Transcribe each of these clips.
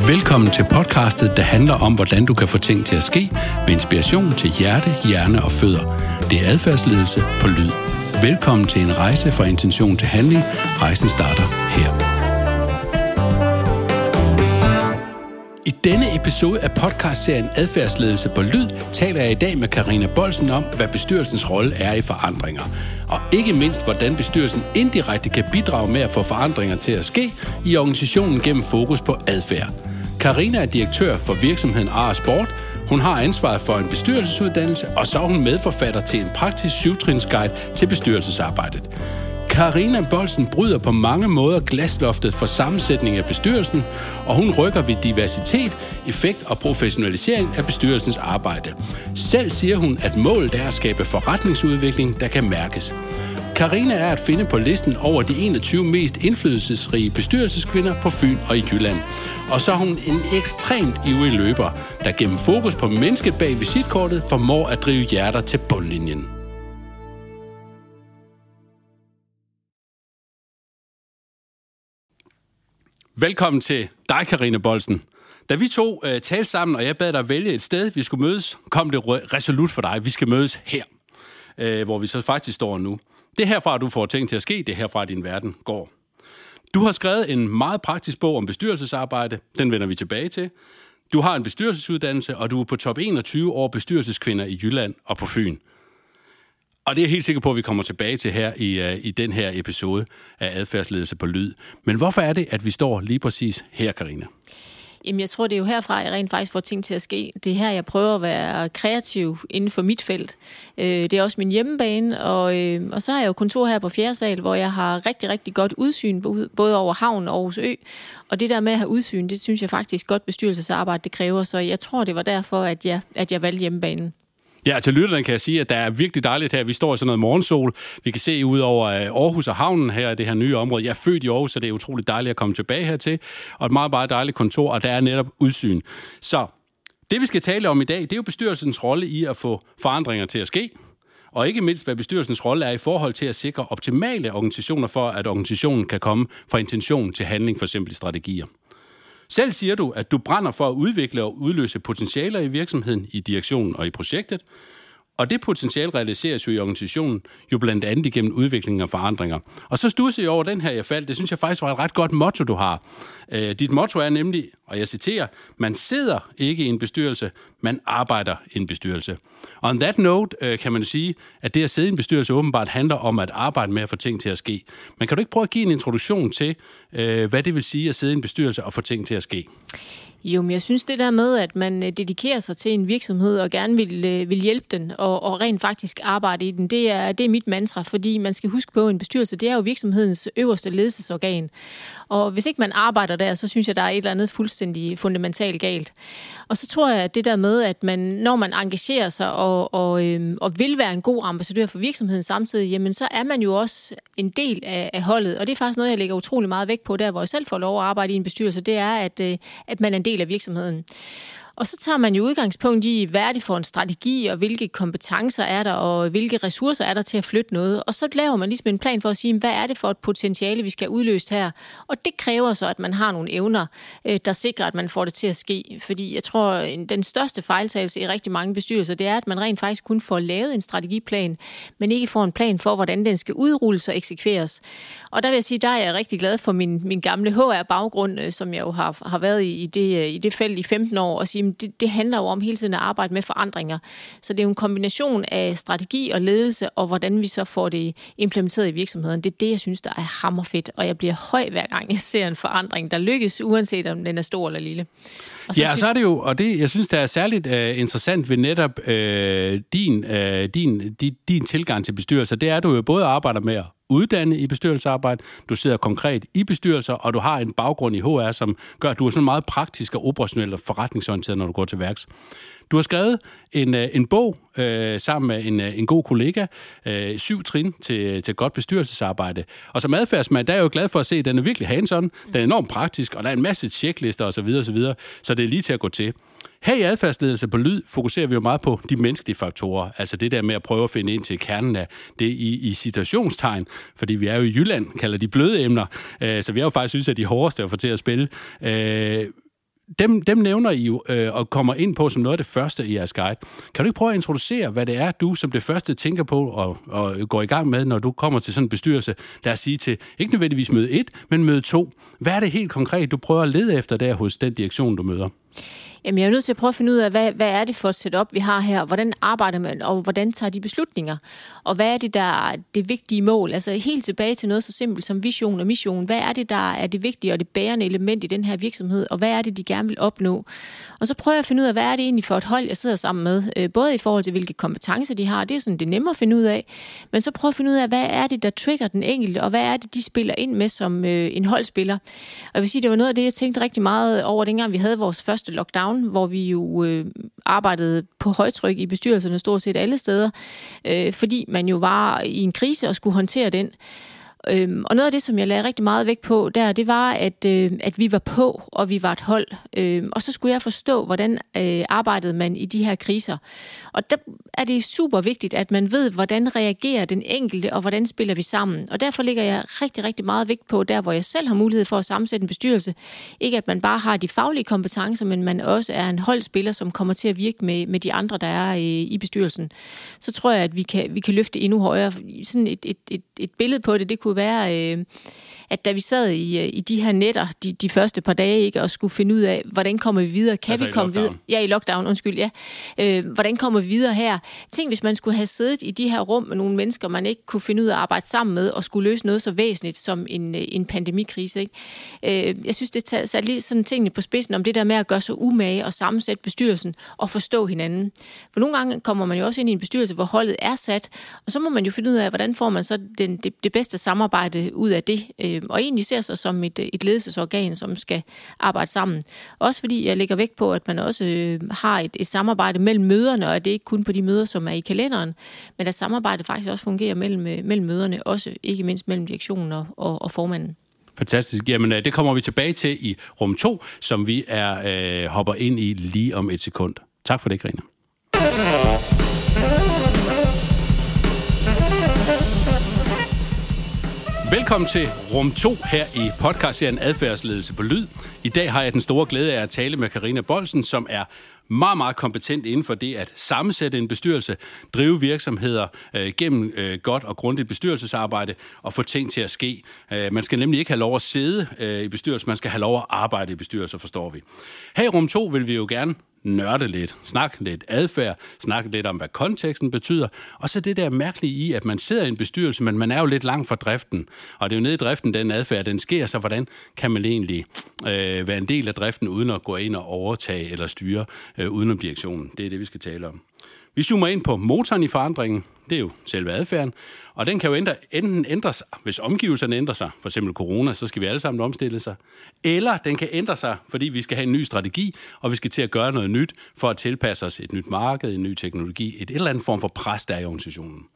Velkommen til podcastet, der handler om, hvordan du kan få ting til at ske med inspiration til hjerte, hjerne og fødder. Det er adfærdsledelse på lyd. Velkommen til en rejse fra intention til handling. Rejsen starter her. I denne episode af podcastserien Adfærdsledelse på lyd taler jeg i dag med Karina Boldsen om, hvad bestyrelsens rolle er i forandringer. Og ikke mindst, hvordan bestyrelsen indirekte kan bidrage med at få forandringer til at ske i organisationen gennem fokus på adfærd. Karina er direktør for virksomheden ARA Sport. Hun har ansvaret for en bestyrelsesuddannelse, og så er hun medforfatter til en praktisk 7-trinsguide til bestyrelsesarbejdet. Karina Boldsen bryder på mange måder glasloftet for sammensætning af bestyrelsen, og hun rykker ved diversitet, effekt og professionalisering af bestyrelsens arbejde. Selv siger hun, at målet er at skabe forretningsudvikling, der kan mærkes. Karina er at finde på listen over de 21 mest indflydelsesrige bestyrelseskvinder på Fyn og i Jylland. Og så er hun en ekstremt ivrig løber, der gennem fokus på mennesket bag visitkortet formår at drive hjerter til bundlinjen. Velkommen til dig, Karina Boldsen. Da vi to talte sammen, og jeg bad dig vælge et sted, vi skulle mødes, kom det resolut for dig. Vi skal mødes her, hvor vi så faktisk står nu. Det er herfra, du får ting til at ske. Det er herfra, din verden går. Du har skrevet en meget praktisk bog om bestyrelsesarbejde. Den vender vi tilbage til. Du har en bestyrelsesuddannelse, og du er på top 21 over bestyrelseskvinder i Jylland og på Fyn. Og det er jeg helt sikker på, at vi kommer tilbage til her i den her episode af Adfærdsledelse på lyd. Men hvorfor er det, at vi står lige præcis her, Karina? Jamen, jeg tror, det er jo herfra, jeg rent faktisk får ting til at ske. Det er her, jeg prøver at være kreativ inden for mit felt. Det er også min hjemmebane, og så har jeg jo kontor her på 4. sal, hvor jeg har rigtig, rigtig godt udsyn, både over havnen og Aarhus Ø. Og det der med at have udsyn, det synes jeg faktisk godt bestyrelsesarbejde, det kræver. Så jeg tror, det var derfor, at jeg valgte hjemmebanen. Ja, til lytterne kan jeg sige, at der er virkelig dejligt her. Vi står i sådan noget morgensol. Vi kan se ud over Aarhus og havnen her i det her nye område. Jeg er født i Aarhus, så det er utroligt dejligt at komme tilbage hertil. Og et meget, meget dejligt kontor, og der er netop udsyn. Så det, vi skal tale om i dag, det er jo bestyrelsens rolle i at få forandringer til at ske. Og ikke mindst, hvad bestyrelsens rolle er i forhold til at sikre optimale organisationer for, at organisationen kan komme fra intention til handling, for eksempel strategier. Selv siger du, at du brænder for at udvikle og udløse potentialer i virksomheden, i direktionen og i projektet. Og det potentiale realiseres jo i organisationen, jo blandt andet igennem udvikling og forandringer. Og så studser jeg over den her, jeg faldt. Det synes jeg faktisk var et ret godt motto, du har. Dit motto er nemlig, og jeg citerer, man sidder ikke i en bestyrelse, man arbejder i en bestyrelse. Og on that note kan man sige, at det at sidde i en bestyrelse åbenbart handler om at arbejde med at få ting til at ske. Men kan du ikke prøve at give en introduktion til, hvad det vil sige at sidde i en bestyrelse og få ting til at ske? Jo, men jeg synes det der med, at man dedikerer sig til en virksomhed og gerne vil hjælpe den og rent faktisk arbejde i den, det er mit mantra, fordi man skal huske på, en bestyrelse, det er jo virksomhedens øverste ledelsesorgan. Og hvis ikke man arbejder der, så synes jeg, der er et eller andet fuldstændig fundamentalt galt. Og så tror jeg, at det der med, at man, når man engagerer sig og vil være en god ambassadør for virksomheden samtidig, jamen så er man jo også en del af holdet. Og det er faktisk noget, jeg lægger utrolig meget vægt på, der hvor jeg selv får lov at arbejde i en bestyrelse, det er, at man er en del af virksomheden. Og så tager man jo udgangspunkt i, hvad er det for en strategi, og hvilke kompetencer er der, og hvilke ressourcer er der til at flytte noget. Og så laver man ligesom en plan for at sige, hvad er det for et potentiale, vi skal have udløst her. Og det kræver så, at man har nogle evner, der sikrer, at man får det til at ske. Fordi jeg tror, den største fejltagelse i rigtig mange bestyrelser, det er, at man rent faktisk kun får lavet en strategiplan, men ikke får en plan for, hvordan den skal udrulles og eksekveres. Og der vil jeg sige, der er jeg rigtig glad for min gamle HR-baggrund, som jeg jo har været i det felt i 15 år, og sige, det handler jo om hele tiden at arbejde med forandringer. Så det er jo en kombination af strategi og ledelse, og hvordan vi så får det implementeret i virksomheden. Det er det, jeg synes, der er hammerfedt, og jeg bliver høj hver gang, jeg ser en forandring, der lykkes, uanset om den er stor eller lille. Ja, så er det jo, og det, jeg synes, der er særligt interessant ved netop din tilgang til bestyrelser, det er, at du jo både arbejder med at uddanne i bestyrelsesarbejde, du sidder konkret i bestyrelser, og du har en baggrund i HR, som gør, at du er sådan meget praktisk og operationel og forretningsorienteret, når du går til værks. Du har skrevet en bog sammen med en god kollega, 7 trin til godt bestyrelsesarbejde. Og som adfærdsmand, der er jeg jo glad for at se, at den er virkelig hands-on, den er enormt praktisk, og der er en masse checklister osv., så det er lige til at gå til. Her i adfærdsledelse på lyd fokuserer vi jo meget på de menneskelige faktorer, altså det der med at prøve at finde ind til kernen af det i citationstegn, fordi vi er jo i Jylland, kalder de bløde emner, så vi har jo faktisk synes, at de hårdeste at få til at spille. dem nævner I jo og kommer ind på som noget af det første i jeres guide. Kan du ikke prøve at introducere, hvad det er, du som det første tænker på og går i gang med, når du kommer til sådan en bestyrelse, lad os sige til, ikke nødvendigvis møde 1, men møde 2. Hvad er det helt konkret, du prøver at lede efter der hos den direktion, du møder? Jamen, jeg er nødt til at prøve at finde ud af, hvad er det for et setup, vi har her? Hvordan arbejder man, og hvordan tager de beslutninger? Og hvad er det, der er det vigtige mål? Altså helt tilbage til noget så simpelt som vision og mission. Hvad er det, der er det vigtige og det bærende element i den her virksomhed? Og hvad er det, de gerne vil opnå? Og så prøver jeg at finde ud af, hvad er det egentlig for et hold, jeg sidder sammen med? Både i forhold til, hvilke kompetencer de har. Det er sådan, det er nemmere at finde ud af. Men så prøve at finde ud af, hvad er det, der trigger den enkelte? Og hvad er det, de spiller ind med som en holdspiller? Og jeg vil sige, det var noget af det, jeg tænkte rigtig meget over, dengang vi havde vores første lockdown, hvor vi jo arbejdede på højtryk i bestyrelserne stort set alle steder, fordi man jo var i en krise og skulle håndtere den. Og noget af det, som jeg lagde rigtig meget vægt på der, det var, at vi var på, og vi var et hold. Og så skulle jeg forstå, hvordan arbejdede man i de her kriser. Og der er det super vigtigt, at man ved, hvordan reagerer den enkelte, og hvordan spiller vi sammen. Og derfor lægger jeg rigtig, rigtig meget vægt på, der hvor jeg selv har mulighed for at sammensætte en bestyrelse. Ikke at man bare har de faglige kompetencer, men man også er en holdspiller, som kommer til at virke med de andre, der er i bestyrelsen. Så tror jeg, at vi kan løfte endnu højere. Sådan et billede på det kunne være, at da vi sad i de her netter de første par dage, ikke, og skulle finde ud af, hvordan kommer vi videre? Kan vi komme videre? Ja, i lockdown, undskyld, ja. Hvordan kommer vi videre her? Tænk, hvis man skulle have siddet i de her rum med nogle mennesker, man ikke kunne finde ud af at arbejde sammen med, og skulle løse noget så væsentligt som en pandemikrise, ikke? Jeg synes, det satte lige sådan tingene på spidsen om det der med at gøre sig umage og sammensætte bestyrelsen og forstå hinanden. For nogle gange kommer man jo også ind i en bestyrelse, hvor holdet er sat, og så må man jo finde ud af, hvordan får man så det bedste samarbejde ud af det, og egentlig ser sig som et ledelsesorgan, som skal arbejde sammen. Også fordi jeg lægger vægt på, at man også har et samarbejde mellem møderne, og at det ikke kun på de møder, som er i kalenderen, men at samarbejdet faktisk også fungerer mellem møderne, også ikke mindst mellem direktionen og formanden. Fantastisk. Jamen, det kommer vi tilbage til i rum 2, som vi hopper ind i lige om et sekund. Tak for det, Karina. Velkommen til rum 2 her i podcastserien Adfærdsledelse på Lyd. I dag har jeg den store glæde af at tale med Karina Boldsen, som er meget, meget kompetent inden for det at sammensætte en bestyrelse, drive virksomheder gennem godt og grundigt bestyrelsesarbejde og få ting til at ske. Man skal nemlig ikke have lov at sidde i bestyrelsen, man skal have lov at arbejde i bestyrelser, forstår vi. Her i rum 2 vil vi jo gerne nørde lidt, snakke lidt adfærd, snakke lidt om, hvad konteksten betyder, og så det der mærkelige i, at man sidder i en bestyrelse, men man er jo lidt langt fra driften, og det er jo nede i driften, den adfærd, den sker, så hvordan kan man egentlig være en del af driften, uden at gå ind og overtage eller styre udenom direktionen? Det er det, vi skal tale om. Vi zoomer ind på motoren i forandringen. Det er jo selve adfærden. Og den kan jo enten ændre sig, hvis omgivelserne ændrer sig, for eksempel corona, så skal vi alle sammen omstille sig. Eller den kan ændre sig, fordi vi skal have en ny strategi, og vi skal til at gøre noget nyt for at tilpasse os et nyt marked, en ny teknologi, et eller andet form for pres, der er i organisationen.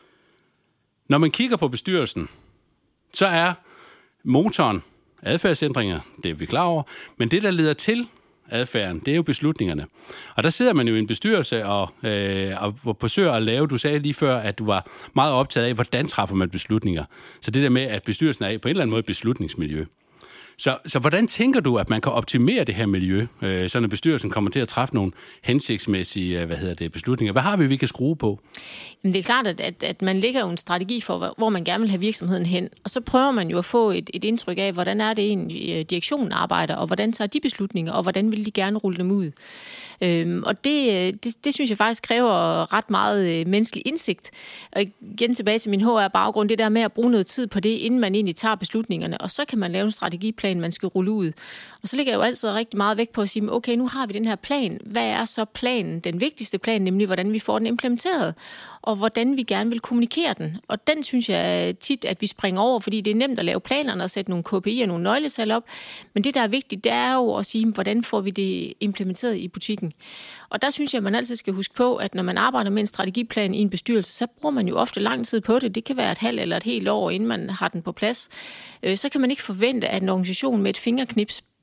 Når man kigger på bestyrelsen, så er motoren adfærdsændringer, det er vi klar over, men det, der leder til adfærden, det er jo beslutningerne. Og der sidder man jo i en bestyrelse og forsøger at lave, du sagde lige før, at du var meget optaget af, hvordan træffer man beslutninger. Så det der med, at bestyrelsen er på en eller anden måde et beslutningsmiljø. Så hvordan tænker du, at man kan optimere det her miljø, så når bestyrelsen kommer til at træffe nogle hensigtsmæssige beslutninger? Hvad har vi kan skrue på? Jamen, det er klart, at man lægger jo en strategi for, hvor man gerne vil have virksomheden hen, og så prøver man jo at få et indtryk af, hvordan er det egentlig direktionen arbejder, og hvordan tager de beslutninger, og hvordan vil de gerne rulle dem ud. Og det synes jeg faktisk kræver ret meget menneskelig indsigt. Og igen tilbage til min HR-baggrund, det der med at bruge noget tid på det, inden man egentlig tager beslutningerne, og så kan man lave en strategiplan, man skal rulle ud. Og så ligger jeg jo altid rigtig meget vægt på at sige, okay, nu har vi den her plan. Hvad er så planen? Den vigtigste plan, nemlig hvordan vi får den implementeret, og hvordan vi gerne vil kommunikere den. Og den synes jeg tit, at vi springer over, fordi det er nemt at lave planerne og sætte nogle KPI'er og nogle nøgletal op. Men det, der er vigtigt, det er jo at sige, hvordan får vi det implementeret i butikken. Og der synes jeg, at man altid skal huske på, at når man arbejder med en strategiplan i en bestyrelse, så bruger man jo ofte lang tid på det. Det kan være et halvt eller et helt år, inden man har den på plads. Så kan man ikke forvente, at en organisation med et fingerknips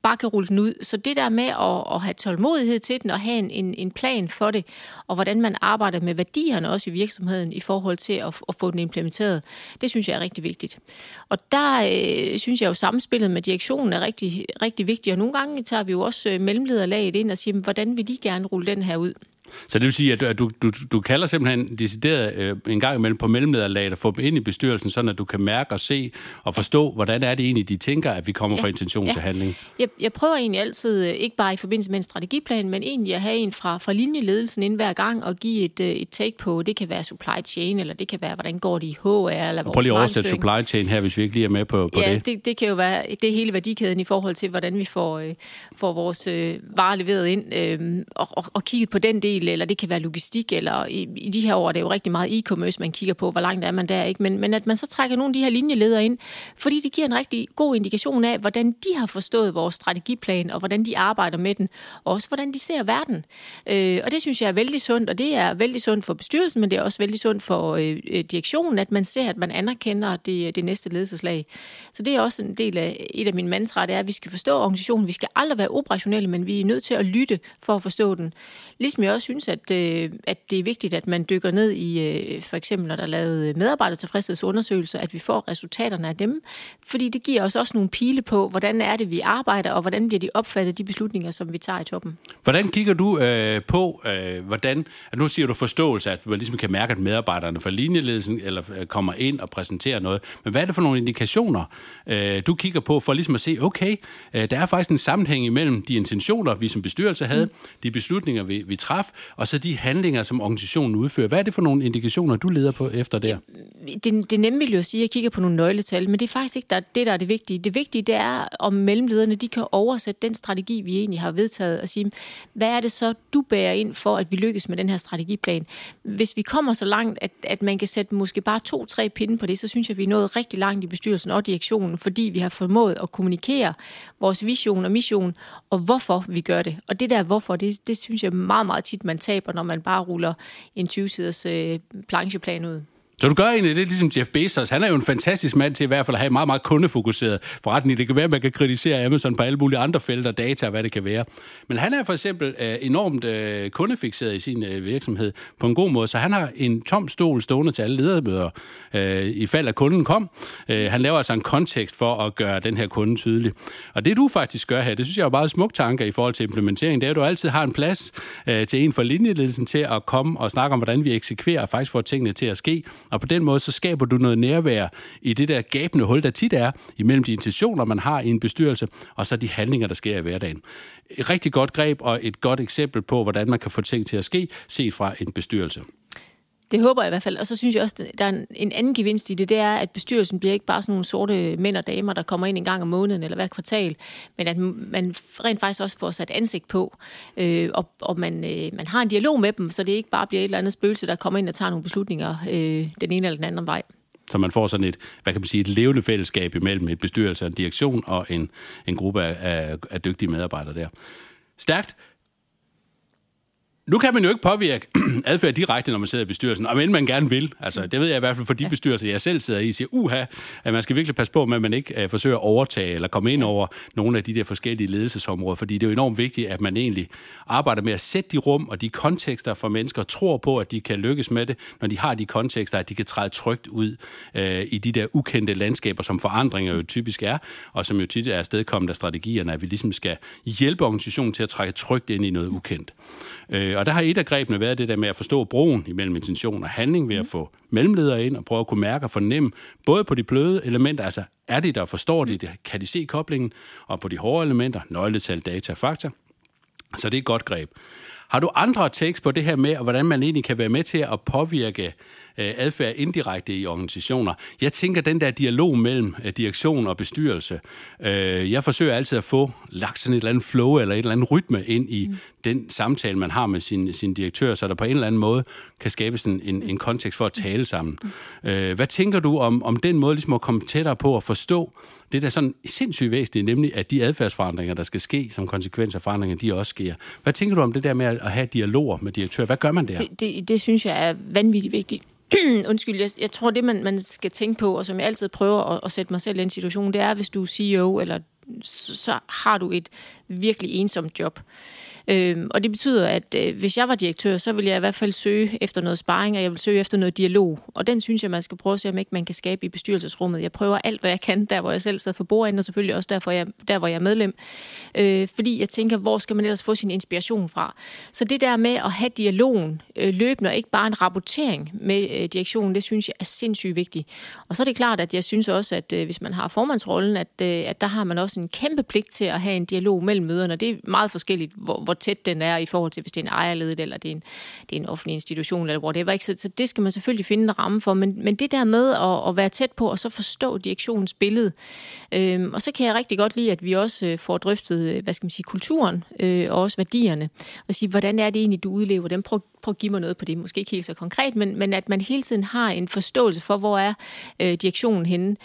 bare kan rulle den ud. Så det der med at have tålmodighed til den, og have en plan for det, og hvordan man arbejder med værdierne også i virksomheden i forhold til at få den implementeret, det synes jeg er rigtig vigtigt. Og der synes jeg jo, samspillet med direktionen er rigtig, rigtig vigtigt, og nogle gange tager vi jo også mellemlederlaget ind og siger, hvordan vil de gerne rulle den her ud? Så det vil sige, at du kalder simpelthen decideret en gang imellem på mellemlederlaget og få dem ind i bestyrelsen, sådan at du kan mærke og se og forstå, hvordan er det egentlig, de tænker, at vi kommer fra intention til handling? Jeg prøver egentlig altid, ikke bare i forbindelse med en strategiplan, men egentlig at have en fra linjeledelsen ind hver gang og give et take på, det kan være supply chain, eller det kan være, hvordan går det i HR, eller vores prøv lige at oversætte supply chain her, hvis vi ikke lige er med på det. Ja, det kan jo være det hele værdikæden i forhold til, hvordan vi får vores varer leveret ind, og kigget på den del, eller det kan være logistik, eller i de her år, det er jo rigtig meget e-commerce, man kigger på, hvor langt er man der, ikke? Men at man så trækker nogle af de her linjeledere ind, fordi det giver en rigtig god indikation af, hvordan de har forstået vores strategiplan, og hvordan de arbejder med den, og også hvordan de ser verden. Og det synes jeg er vældig sundt, og det er vældig sundt for bestyrelsen, men det er også vældig sundt for direktionen, at man ser, at man anerkender det næste ledelseslag. Så det er også en del af et af mine mantraer, det er, at vi skal forstå organisationen. Vi skal aldrig være operationelle, men vi er nødt til at lytte for at forstå den. Ligesom jeg også synes, at det er vigtigt, at man dykker ned i, for eksempel når der er lavet medarbejdertilfredshedsundersøgelser, at vi får resultaterne af dem, fordi det giver os også nogle pile på, hvordan er det, vi arbejder, og hvordan bliver de opfattet, de beslutninger, som vi tager i toppen. Hvordan kigger du på, hvordan, at nu siger du forståelse, at man ligesom kan mærke, at medarbejderne fra linjeledelsen eller kommer ind og præsenterer noget, men hvad er det for nogle indikationer, du kigger på for ligesom at se, okay, der er faktisk en sammenhæng imellem de intentioner, vi som bestyrelse havde, de beslutninger, vi traf, og så de handlinger, som organisationen udfører. Hvad er det for nogle indikationer, du leder på efter der? Det nemme vil jo sige, at jeg kigger på nogle nøgletal, men det er faktisk ikke det, der er det vigtige. Det vigtige, det er, om mellemlederne de kan oversætte den strategi, vi egentlig har vedtaget, og sige, hvad er det så, du bærer ind for, at vi lykkes med den her strategiplan? Hvis vi kommer så langt, at man kan sætte måske bare 2-3 pinde på det, så synes jeg, vi er nået rigtig langt i bestyrelsen og direktionen, fordi vi har formået at kommunikere vores vision og mission, og hvorfor vi gør det. Og det der hvorfor, det synes jeg meget, meget tit, man taber, når man bare ruller en 20-siders plancheplan ud. Så du gør egentlig det ligesom Jeff Bezos. Han er jo en fantastisk mand til i hvert fald at have meget, meget kundefokuseret forretning. Det kan være, at man kan kritisere Amazon på alle mulige andre felter, data og hvad det kan være. Men han er for eksempel enormt kundefixeret i sin virksomhed på en god måde, så han har en tom stol stående til alle ledermøder i fald af kunden kom. Han laver altså en kontekst for at gøre den her kunde tydelig. Og det du faktisk gør her, det synes jeg er bare smuk tanker i forhold til implementering. Det er, at du altid har en plads til en for linjeledelsen til at komme og snakke om, hvordan vi eksekverer og faktisk får tingene til at ske. Og på den måde, så skaber du noget nærvær i det der gabende hul, der tit er, imellem de intentioner, man har i en bestyrelse, og så de handlinger, der sker i hverdagen. Et rigtig godt greb og et godt eksempel på, hvordan man kan få ting til at ske, set fra en bestyrelse. Det håber jeg i hvert fald. Og så synes jeg også, at der er en anden gevinst i det, det er, at bestyrelsen bliver ikke bare sådan nogle sorte mænd og damer, der kommer ind en gang om måneden eller hver kvartal, men at man rent faktisk også får sat ansigt på, og man har en dialog med dem, så det ikke bare bliver et eller andet spøgelse, der kommer ind og tager nogle beslutninger den ene eller den anden vej. Så man får sådan et levende fællesskab imellem et bestyrelse, en direktion og en gruppe af dygtige medarbejdere der. Stærkt. Nu kan man jo ikke påvirke adfærd direkte, når man sidder i bestyrelsen, og men man gerne vil. Altså, det ved jeg i hvert fald for de bestyrelser, jeg selv sidder i, siger, at man skal virkelig passe på med, at man ikke forsøger at overtage eller komme ind over nogle af de der forskellige ledelsesområder, fordi det er jo enormt vigtigt, at man egentlig arbejder med at sætte de rum og de kontekster for mennesker, tror på, at de kan lykkes med det, når de har de kontekster, at de kan træde trygt ud i de der ukendte landskaber, som forandringer jo typisk er, og som jo tit er afstedkommet af strategierne, at vi ligesom skal hjælpe organisationen til at trække trygt ind i noget ukendt. Og der har et af grebene været det der med at forstå broen imellem intention og handling ved at få mellemledere ind og prøve at kunne mærke og fornemme, både på de bløde elementer, altså er de der forstår de det, kan de se koblingen, og på de hårde elementer, nøgletal, data og fakta. Så det er et godt greb. Har du andre takes på det her med, hvordan man egentlig kan være med til at påvirke adfærd indirekte i organisationer? Jeg tænker, den der dialog mellem direktion og bestyrelse, jeg forsøger altid at få lagt sådan et eller andet flow eller et eller andet rytme ind i den samtale, man har med sin direktør, så der på en eller anden måde kan skabes en kontekst for at tale sammen. Hvad tænker du om den måde ligesom at komme tættere på at forstå det der sådan sindssygt væsentligt, nemlig at de adfærdsforandringer, der skal ske som konsekvens af forandringer, de også sker. Hvad tænker du om det der med at have dialoger med direktør? Hvad gør man der? Det synes jeg er vanvittigt vigtigt. Undskyld, jeg tror, det man skal tænke på, og som jeg altid prøver at sætte mig selv i en situation, det er, hvis du er CEO eller så har du et virkelig ensomt job. Og det betyder, at hvis jeg var direktør, så ville jeg i hvert fald søge efter noget sparring, og jeg vil søge efter noget dialog. Og den synes jeg, man skal prøve at se, om ikke man kan skabe i bestyrelsesrummet. Jeg prøver alt, hvad jeg kan, der hvor jeg selv sidder for bordenden, og selvfølgelig også der, hvor jeg er medlem. Fordi jeg tænker, hvor skal man ellers få sin inspiration fra? Så det der med at have dialogen løbende, og ikke bare en rapportering med direktionen, det synes jeg er sindssygt vigtigt. Og så er det klart, at jeg synes også, at hvis man har formandsrollen, at der har man også en kæmpe pligt til at have en dialog mellem møderne. Det er meget forskelligt, hvor tæt den er i forhold til, hvis det er en ejerledet, eller det er en offentlig institution, eller whatever. Ikke? Så det skal man selvfølgelig finde en ramme for. Men det der med at være tæt på, og så forstå direktionens billede. Og så kan jeg rigtig godt lide, at vi også får drøftet, kulturen, og også værdierne. Og sige, hvordan er det egentlig, du udlever dem? Prøv at give mig noget på det. Måske ikke helt så konkret, men at man hele tiden har en forståelse for, hvor er direktionen henne.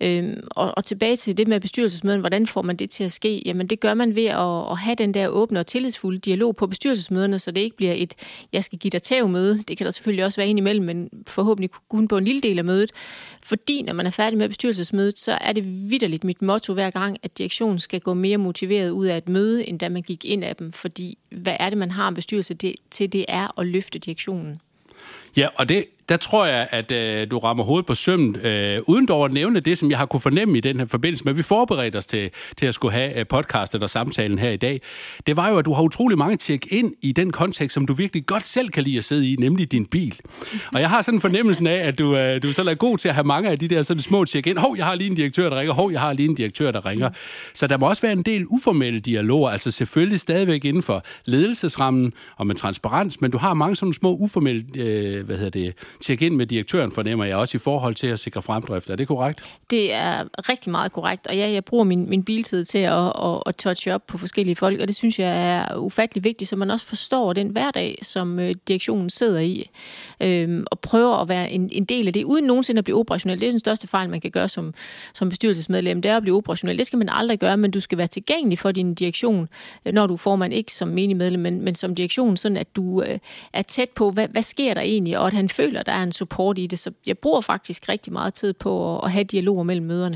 Og tilbage til det med bestyrelsesmøden, hvordan får man det til at ske? Jamen det gør man ved at have den der åbne og tillidsfulde dialog på bestyrelsesmøderne, så det ikke bliver et, jeg skal give dig tævmøde. Det kan der selvfølgelig også være ind imellem, men forhåbentlig kun på en lille del af mødet. Fordi når man er færdig med bestyrelsesmødet, så er det vitterligt mit motto hver gang, at direktionen skal gå mere motiveret ud af et møde, end da man gik ind af dem. Fordi hvad er det, man har en bestyrelse til? Det er at løfte direktionen. Ja, og der tror jeg, at du rammer hovedet på sømmet, uden dog at nævne det, som jeg har kunne fornemme i den her forbindelse, men vi forberedte os til at skulle have podcastet og samtalen her i dag. Det var jo, at du har utrolig mange check-in i den kontekst, som du virkelig godt selv kan lide at sidde i, nemlig din bil. Og jeg har sådan en fornemmelse af, at du selv er god til at have mange af de der sådan små check-in. Jeg har lige en direktør, der ringer. Jeg har lige en direktør, der ringer. Så der må også være en del uformelle dialoger, altså selvfølgelig stadigvæk inden for ledelsesrammen og med transparens, men du har mange sådan små uformelle, check-in med direktøren, fornemmer jeg også i forhold til at sikre fremdrift. Er det korrekt? Det er rigtig meget korrekt, og ja, jeg bruger min biltid til at touche op på forskellige folk, og det synes jeg er ufattelig vigtigt, så man også forstår den hverdag, som direktionen sidder i, og prøver at være en del af det, uden nogensinde at blive operationel. Det er den største fejl, man kan gøre som bestyrelsesmedlem, det er at blive operationel. Det skal man aldrig gøre, men du skal være tilgængelig for din direktion, når du er formand, ikke som menig medlem, men som direktion, sådan at du er tæt på, hvad sker der egentlig, og at han føler, der er en support i det. Så jeg bruger faktisk rigtig meget tid på at have dialoger mellem møderne.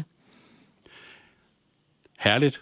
Herligt.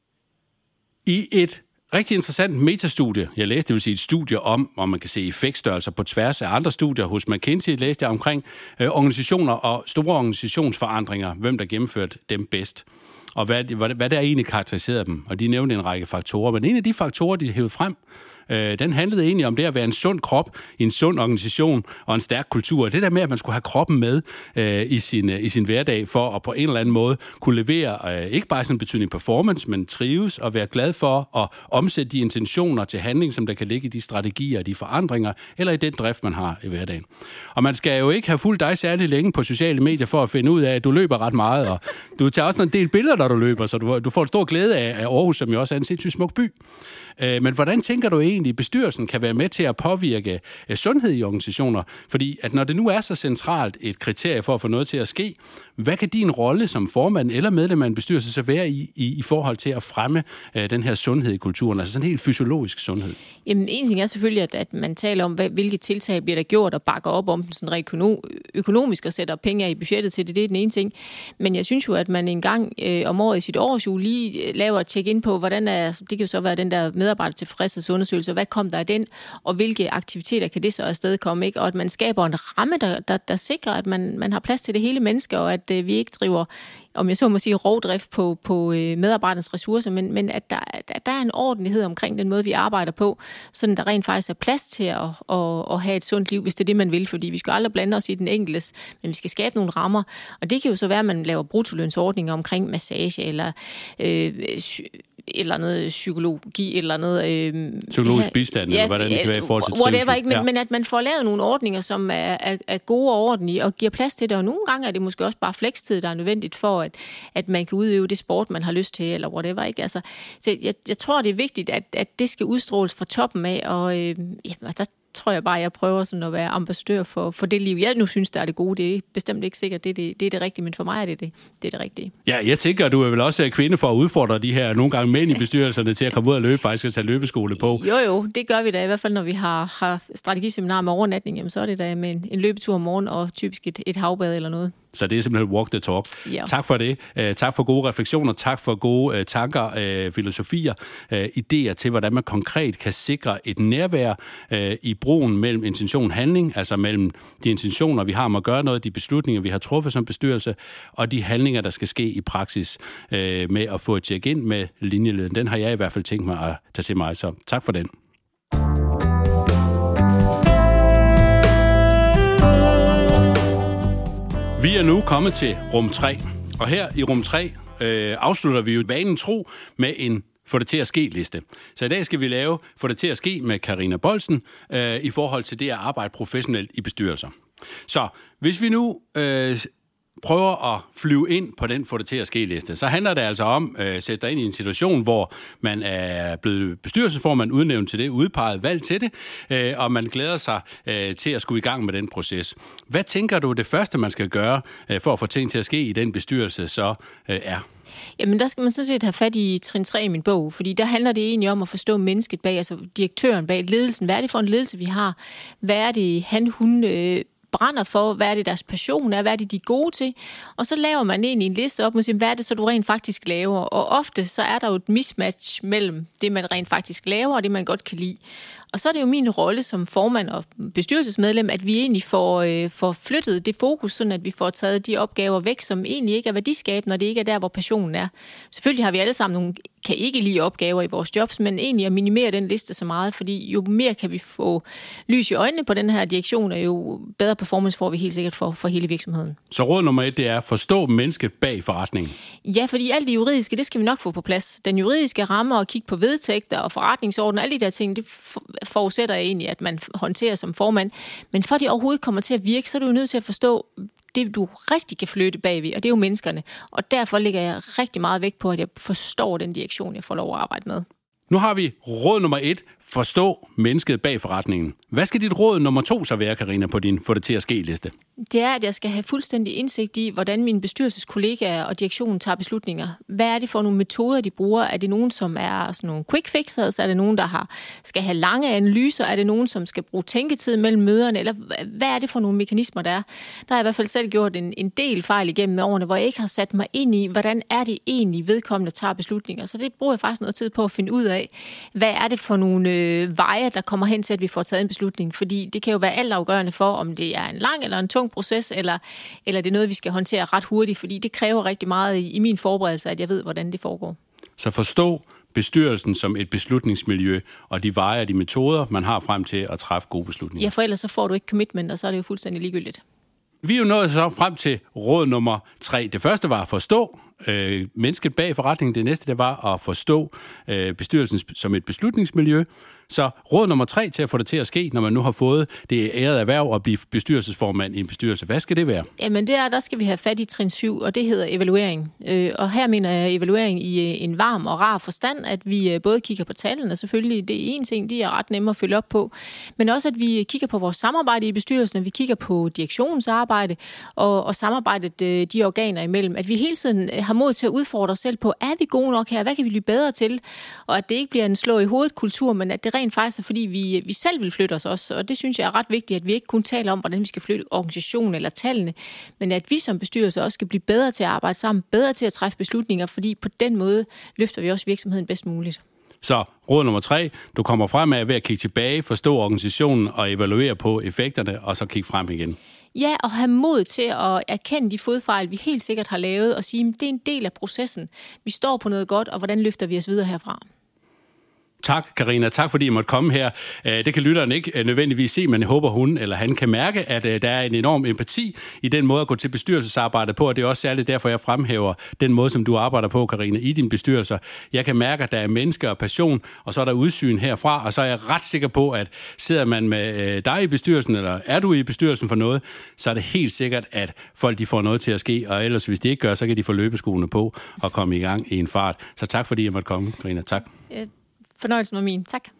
I et rigtig interessant metastudie, jeg læste, det vil sige et studie om, hvor man kan se effektstørrelser på tværs af andre studier. Hos McKinsey læste jeg omkring organisationer og store organisationsforandringer, hvem der gennemførte dem bedst, og hvad der egentlig karakteriserede dem. Og de nævnte en række faktorer, men en af de faktorer, de hævede frem, den handlede egentlig om det at være en sund krop i en sund organisation og en stærk kultur. Det der med, at man skulle have kroppen med i sin hverdag for at på en eller anden måde kunne levere ikke bare sådan en betydning performance, men trives og være glad for at omsætte de intentioner til handling, som der kan ligge i de strategier og de forandringer, eller i den drift, man har i hverdagen. Og man skal jo ikke have fulgt dig særlig længe på sociale medier for at finde ud af, at du løber ret meget, og du tager også en del billeder, når du løber, så du får en stor glæde af Aarhus, som jo også er en sindssygt smuk by. Men hvordan tænker du egentlig, at bestyrelsen kan være med til at påvirke sundhed i organisationer? Fordi at når det nu er så centralt et kriterie for at få noget til at ske, hvad kan din rolle som formand eller medlem af en bestyrelse så være i forhold til at fremme den her sundhed i kulturen, altså sådan en helt fysiologisk sundhed? Jamen, en ting er selvfølgelig, at man taler om, hvilke tiltag bliver der gjort og bakker op om den sådan økonomisk og sætter penge af i budgettet til det. Det er den ene ting. Men jeg synes jo, at man en gang om året i sit årshjul lige laver et check-in på, hvordan det kan jo så være den der medarbejdertilfredshedsundersøgelse, hvad kom der af den, og hvilke aktiviteter kan det så afstedkomme, ikke? Og at man skaber en ramme, der sikrer, at man har plads til det hele menneske, og at vi ikke driver, om jeg så må sige, rovdrift på medarbejdernes ressourcer, men at der er en ordentlighed omkring den måde, vi arbejder på, sådan der rent faktisk er plads til at have et sundt liv, hvis det er det, man vil, fordi vi skal aldrig blande os i den enkeltes, men vi skal skabe nogle rammer, og det kan jo så være, at man laver bruttolønsordninger omkring massage, eller et eller andet psykologi, et eller andet... psykologisk bistand, eller hvordan det kan være i forhold til trivsel. Whatever, ikke, men at man får lavet nogle ordninger, som er gode og ordentlige, og giver plads til det, og nogle gange er det måske også bare flekstid, der er nødvendigt for, at man kan udøve det sport, man har lyst til, eller whatever, ikke? Altså, så jeg tror, det er vigtigt, at det skal udstråles fra toppen af, og der tror jeg bare, jeg prøver sådan at være ambassadør for det liv, jeg nu synes, der er det gode. Det er bestemt ikke sikkert, det er det rigtige, men for mig er det det rigtige. Ja, jeg tænker, at du er vel også kvinde for at udfordre de her nogle gange mænd i bestyrelserne til at komme ud og løbe, faktisk at tage løbeskole på. Jo, det gør vi da i hvert fald, når vi har strategiseminar med overnatning, jamen, så er det da med en løbetur om morgenen og typisk et havbad eller noget. Så det er simpelthen walk the talk. Ja. Tak for det. Tak for gode refleksioner. Tak for gode tanker, filosofier, idéer til, hvordan man konkret kan sikre et nærvær i broen mellem intention og handling, altså mellem de intentioner, vi har om at gøre noget, de beslutninger, vi har truffet som bestyrelse, og de handlinger, der skal ske i praksis med at få et check-in med linjeleden. Den har jeg i hvert fald tænkt mig at tage til mig, så tak for den. Vi er nu kommet til rum 3, og her i rum 3 afslutter vi jo vanen tro med en få det til at ske-liste. Så i dag skal vi lave få det til at ske med Carina Bolsen i forhold til det at arbejde professionelt i bestyrelser. Så hvis vi nu prøver at flyve ind på den få det til at ske-liste, så handler det altså om at sætte dig ind i en situation, hvor man er blevet bestyrelsesformand, udnævnt til det, udpeget, valgt til det, og man glæder sig til at skulle i gang med den proces. Hvad tænker du, det første, man skal gøre for at få ting til at ske i den bestyrelse, så er? Jamen, der skal man sådan set have fat i trin 3 i min bog, fordi der handler det egentlig om at forstå mennesket bag, altså direktøren bag ledelsen. Hvad er det for en ledelse, vi har? Hvad er det, hun brænder for? Hvad er det, deres passion er? Hvad er det, de er gode til? Og så laver man egentlig en liste op og siger, hvad er det, så du rent faktisk laver? Og ofte så er der jo et mismatch mellem det, man rent faktisk laver, og det, man godt kan lide. Og så er det jo min rolle som formand og bestyrelsesmedlem, at vi egentlig får flyttet det fokus, sådan at vi får taget de opgaver væk, som egentlig ikke er værdiskabende, og det ikke er der, hvor passionen er. Selvfølgelig har vi alle sammen nogle kan ikke lide opgaver i vores jobs, men egentlig at minimere den liste så meget, fordi jo mere kan vi få lys i øjnene på den her direktion, og jo bedre performance får vi helt sikkert for hele virksomheden. Så råd nummer 1, det er at forstå mennesket bag forretningen. Ja, fordi alt det juridiske, det skal vi nok få på plads. Den juridiske ramme og kigge på vedtægter og forretningsorden og alle de der ting, det forudsætter egentlig, at man håndterer som formand. Men for det overhovedet kommer til at virke, så er du jo nødt til at forstå det, du rigtig kan flytte bagved, og det er jo menneskerne. Og derfor lægger jeg rigtig meget vægt på, at jeg forstår den direktion, jeg får lov at arbejde med. Nu har vi råd nummer 1, forstå mennesket bag forretningen. Hvad skal dit råd nummer 2 så være, Carina, på din få det til at ske-liste? Det er, at jeg skal have fuldstændig indsigt i, hvordan mine bestyrelseskollegaer og direktionen tager beslutninger. Hvad er det for nogle metoder, de bruger? Er det nogen, som er sådan nogle quick fixers? Er det nogen, der skal have lange analyser? Er det nogen, som skal bruge tænketid mellem møderne? Eller hvad er det for nogle mekanismer, der er? Der har jeg i hvert fald selv gjort en del fejl igennem årene, hvor jeg ikke har sat mig ind i, hvordan er det egentlig vedkommende tager beslutninger. Så det bruger jeg faktisk noget tid på at finde ud af. Hvad er det for nogle veje, der kommer hen til, at vi får taget en beslutning? Fordi det kan jo være altafgørende for, om det er en lang eller en tung proces, eller det er noget, vi skal håndtere ret hurtigt, fordi det kræver rigtig meget i min forberedelse, at jeg ved, hvordan det foregår. Så forstå bestyrelsen som et beslutningsmiljø, og de veje og de metoder, man har frem til at træffe gode beslutninger. Ja, for ellers så får du ikke commitment, og så er det jo fuldstændig ligegyldigt. Vi er jo nået så frem til råd nummer 3. Det første var at forstå mennesket bag forretningen. Det næste, det var at forstå bestyrelsen som et beslutningsmiljø. Så råd nummer 3 til at få det til at ske, når man nu har fået det ærede erhverv at blive bestyrelsesformand i en bestyrelse. Hvad skal det være? Jamen der skal vi have fat i trin 7, og det hedder evaluering. Og her mener jeg evaluering i en varm og rar forstand, at vi både kigger på tallene, selvfølgelig det er en ting, de er ret nemme at følge op på, men også at vi kigger på vores samarbejde i bestyrelsen, at vi kigger på direktionens arbejde og samarbejdet de organer imellem, at vi hele tiden har mod til at udfordre os selv på, er vi gode nok her? Hvad kan vi blive bedre til? Og at det ikke bliver en slå i hovedet kultur, men at det rent faktisk er, fordi vi selv vil flytte os også. Og det synes jeg er ret vigtigt, at vi ikke kun taler om, hvordan vi skal flytte organisationen eller tallene, men at vi som bestyrelse også skal blive bedre til at arbejde sammen, bedre til at træffe beslutninger, fordi på den måde løfter vi også virksomheden bedst muligt. Så råd nummer 3, du kommer fremad ved at kigge tilbage, forstå organisationen og evaluere på effekterne, og så kigge frem igen. Ja, og have mod til at erkende de fodfejl, vi helt sikkert har lavet, og sige, at det er en del af processen. Vi står på noget godt, og hvordan løfter vi os videre herfra? Tak, Carina. Tak, fordi I måtte komme her. Det kan lytteren ikke nødvendigvis se, men jeg håber, hun eller han kan mærke, at der er en enorm empati i den måde at gå til bestyrelsesarbejde på, og det er også særligt derfor, jeg fremhæver den måde, som du arbejder på, Carina, i dine bestyrelser. Jeg kan mærke, at der er mennesker og passion, og så er der udsyn herfra, og så er jeg ret sikker på, at sidder man med dig i bestyrelsen, eller er du i bestyrelsen for noget, så er det helt sikkert, at folk de får noget til at ske, og ellers hvis de ikke gør, så kan de få løbeskoene på og komme i gang i en fart. Så tak, fordi jeg måtte komme, Carina. Tak. Fornøjelsen var min. Tak.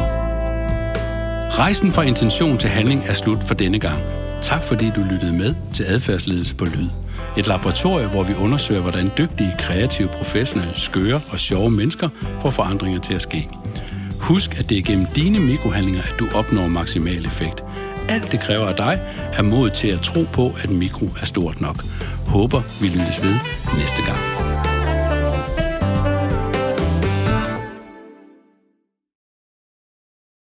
Rejsen fra intention til handling er slut for denne gang. Tak fordi du lyttede med til Adfærdsledelse på Lyd. Et laboratorie, hvor vi undersøger, hvordan dygtige, kreative, professionelle, skøre og sjove mennesker får forandringer til at ske. Husk, at det er gennem dine mikrohandlinger, at du opnår maksimal effekt. alt det kræver af dig, er mod til at tro på, at mikro er stort nok. Håber, vi lyttes ved næste gang.